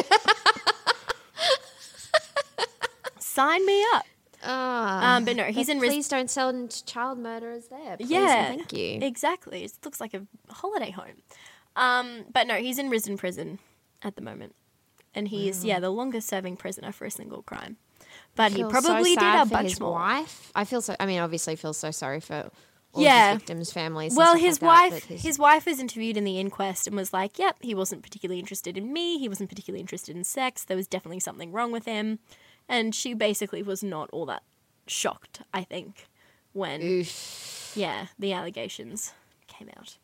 Sign me up. But no, he's in Please don't send child murderers there. Please yeah, and thank you. Exactly. It looks like a holiday home. But no, he's in Risdon Prison at the moment. And he's, the longest serving prisoner for a single crime. But he probably did a bunch more. Wife. Obviously feel so sorry for all Yeah. his victims' families. Well, and his stuff like wife, that, but his wife was interviewed in the inquest and was like, "Yep, he wasn't particularly interested in me. He wasn't particularly interested in sex. There was definitely something wrong with him." And she basically was not all that shocked, I think, when the allegations came out.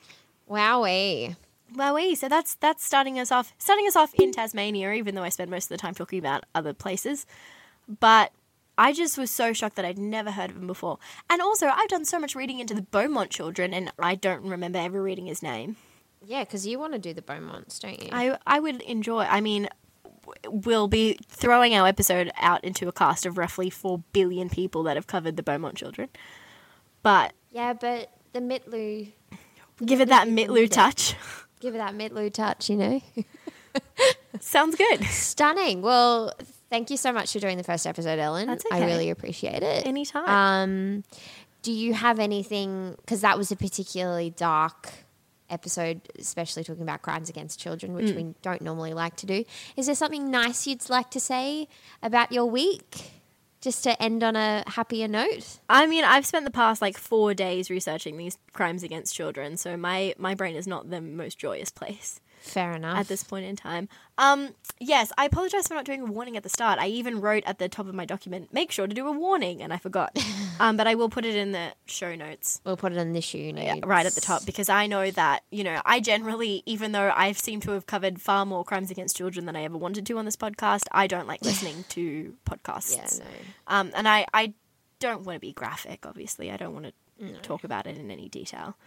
Wowee. Wowee. So that's starting us off in Tasmania, even though I spend most of the time talking about other places. But I just was so shocked that I'd never heard of him before. And also, I've done so much reading into the Beaumont children, and I don't remember ever reading his name. Yeah, because you want to do the Beaumonts, don't you? I would enjoy. I mean, we'll be throwing our episode out into a cast of roughly 4 billion people that have covered the Beaumont children. But yeah, but the Mitlu... give it that Mitlu touch. Give it that Mitlu touch, you know? Sounds good. Stunning. Well, thank you so much for doing the first episode, Ellen. That's okay. I really appreciate it. Anytime. Do you have anything, because that was a particularly dark episode, especially talking about crimes against children, which we don't normally like to do. Is there something nice you'd like to say about your week? Just to end on a happier note? I mean, I've spent the past 4 days researching these crimes against children, so my brain is not the most joyous place. Fair enough. At this point in time. Yes, I apologise for not doing a warning at the start. I even wrote at the top of my document, make sure to do a warning, and I forgot. But I will put it in the show notes. We'll put it in the show notes. Right at the top, because I know that, I generally, even though I seem to have covered far more crimes against children than I ever wanted to on this podcast, I don't like listening to podcasts. Yeah, no. And I don't want to be graphic, obviously. I don't want to talk about it in any detail.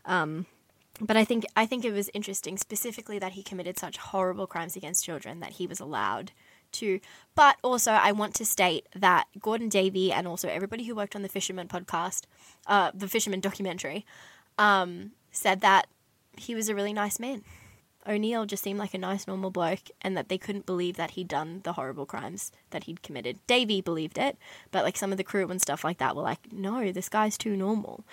But I think it was interesting specifically that he committed such horrible crimes against children that he was allowed to. But also I want to state that Gordon Davey and also everybody who worked on the Fisherman podcast, the Fisherman documentary, said that he was a really nice man. O'Neill just seemed like a nice, normal bloke, and that they couldn't believe that he'd done the horrible crimes that he'd committed. Davey believed it, but some of the crew and stuff like that were like, no, this guy's too normal.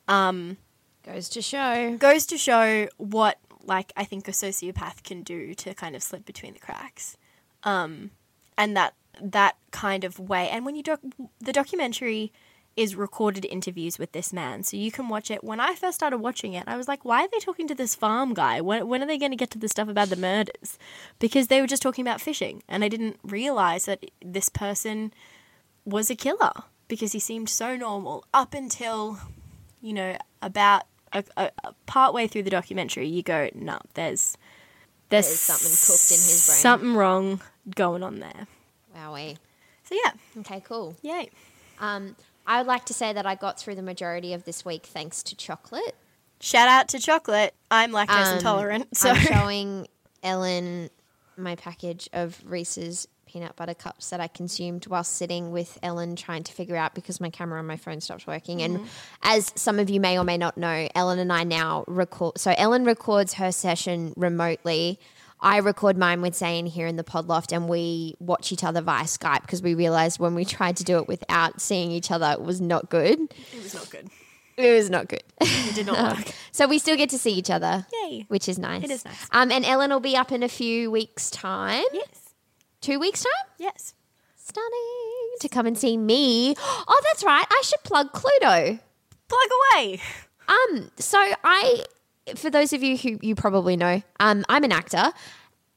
Goes to show what, I think a sociopath can do to kind of slip between the cracks. And that kind of way. And when the documentary is recorded interviews with this man, so you can watch it. When I first started watching it, I was like, why are they talking to this farm guy? When are they going to get to the stuff about the murders? Because they were just talking about fishing. And I didn't realize that this person was a killer because he seemed so normal up until, about part way through the documentary, you go, no, there's something cooked in his brain. Something wrong going on there. Wowee. So yeah. Okay, cool. Yay. I would like to say that I got through the majority of this week thanks to chocolate. Shout out to chocolate. I'm lactose intolerant. So I'm showing Ellen my package of Reese's peanut butter cups that I consumed while sitting with Ellen trying to figure out, because my camera on my phone stopped working. And as some of you may or may not know, Ellen and I now record. So Ellen records her session remotely. I record mine with Zane here in the pod loft, and we watch each other via Skype because we realized when we tried to do it without seeing each other, it was not good. It was not good. It was not good. It did not work. So we still get to see each other. Yay. Which is nice. It is nice. And Ellen will be up in a few weeks' time. Yes. 2 weeks' time? Yes. Stunning. To come and see me. Oh, that's right. I should plug Cluedo. Plug away. So for those of you who you probably know, I'm an actor.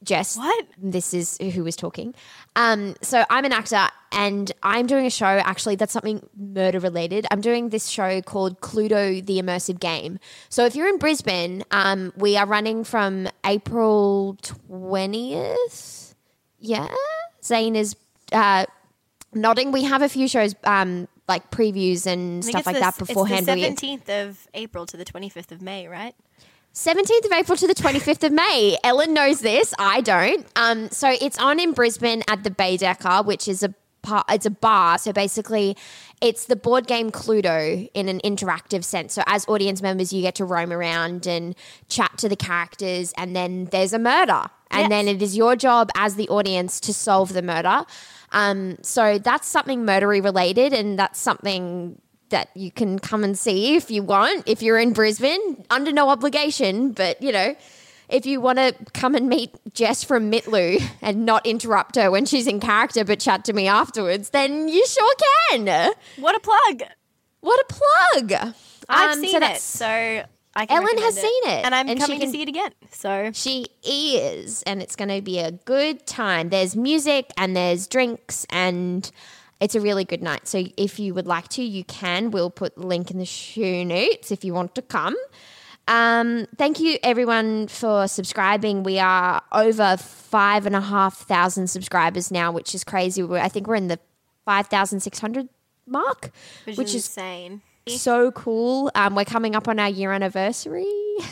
Jess. What? This is who was talking. So I'm an actor and I'm doing a show actually that's something murder related. I'm doing this show called Cluedo the Immersive Game. So if you're in Brisbane, we are running from April 20th. Yeah. Zane is nodding. We have a few shows like previews and stuff like that beforehand. It's the 17th of April to the 25th of May, right? 17th of April to the 25th of May. Ellen knows this. I don't. So it's on in Brisbane at the Baedeker, which is it's a bar. So basically it's the board game Cluedo in an interactive sense. So as audience members, you get to roam around and chat to the characters, and then there's a murder. And then it is your job as the audience to solve the murder. So that's something murdery related, and that's something that you can come and see if you want, if you're in Brisbane, under no obligation. But, you know, if you want to come and meet Jess from Mitlu and not interrupt her when she's in character but chat to me afterwards, then you sure can. What a plug. What a plug. I've seen it, so I can Ellen has recommend seen it. And I'm coming to see it again. So she is, and it's going to be a good time. There's music and there's drinks, and it's a really good night. So if you would like to, you can. We'll put the link in the show notes if you want to come. Thank you, everyone, for subscribing. We are over 5,500 subscribers now, which is crazy. I think we're in the 5,600 mark, which is insane. So cool. We're coming up on our year anniversary.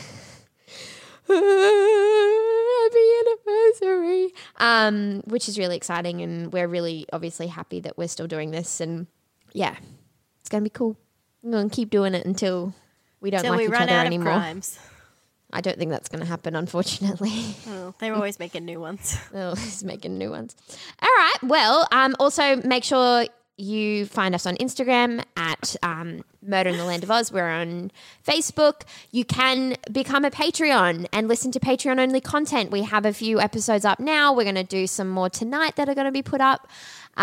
Happy anniversary. Which is really exciting, and we're really obviously happy that we're still doing this, and yeah, it's gonna be cool. I'm gonna keep doing it until we don't like each other anymore. Crimes. I don't think that's gonna happen, unfortunately. Oh, they're always making new ones. Always making new ones. All right. Well, also make sure you find us on Instagram at Murder in the Land of Oz. We're on Facebook. You can become a Patreon and listen to Patreon-only content. We have a few episodes up now. We're going to do some more tonight that are going to be put up.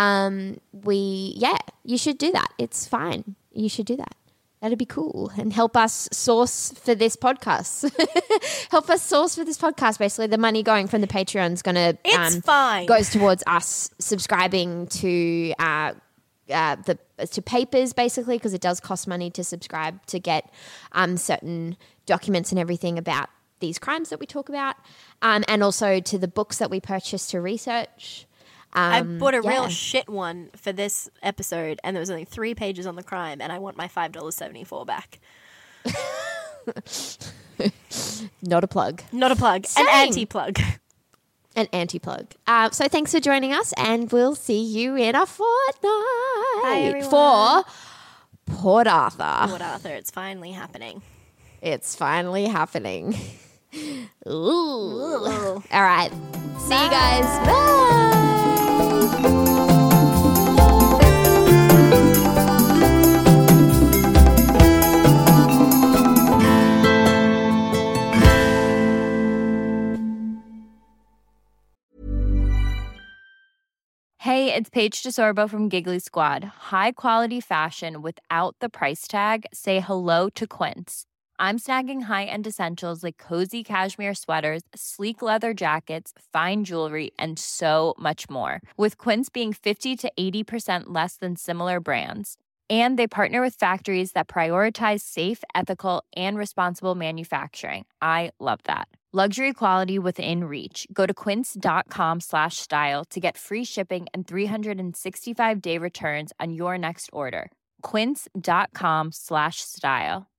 You should do that. It's fine. You should do that. That'd be cool, and help us source for this podcast. Help us source for this podcast. Basically, the money going from the Patreon is going to goes towards us subscribing to to papers, basically, because it does cost money to subscribe to get certain documents and everything about these crimes that we talk about, and also to the books that we purchase to research. I bought a real shit one for this episode, and there was only 3 pages on the crime, and I want my $5.74 back. Not a plug. Not a plug. Same. An anti-plug. An anti-plug. So thanks for joining us, and we'll see you in a fortnight. Bye, everyone. For Port Arthur. Port Arthur, it's finally happening. It's finally happening. Ooh. All right. See you guys. Bye. Hey, it's Paige DeSorbo from Giggly Squad. High quality fashion without the price tag. Say hello to Quince. I'm snagging high-end essentials like cozy cashmere sweaters, sleek leather jackets, fine jewelry, and so much more. With Quince being 50 to 80% less than similar brands. And they partner with factories that prioritize safe, ethical, and responsible manufacturing. I love that. Luxury quality within reach. Go to quince.com/style to get free shipping and 365-day returns on your next order. Quince.com/style.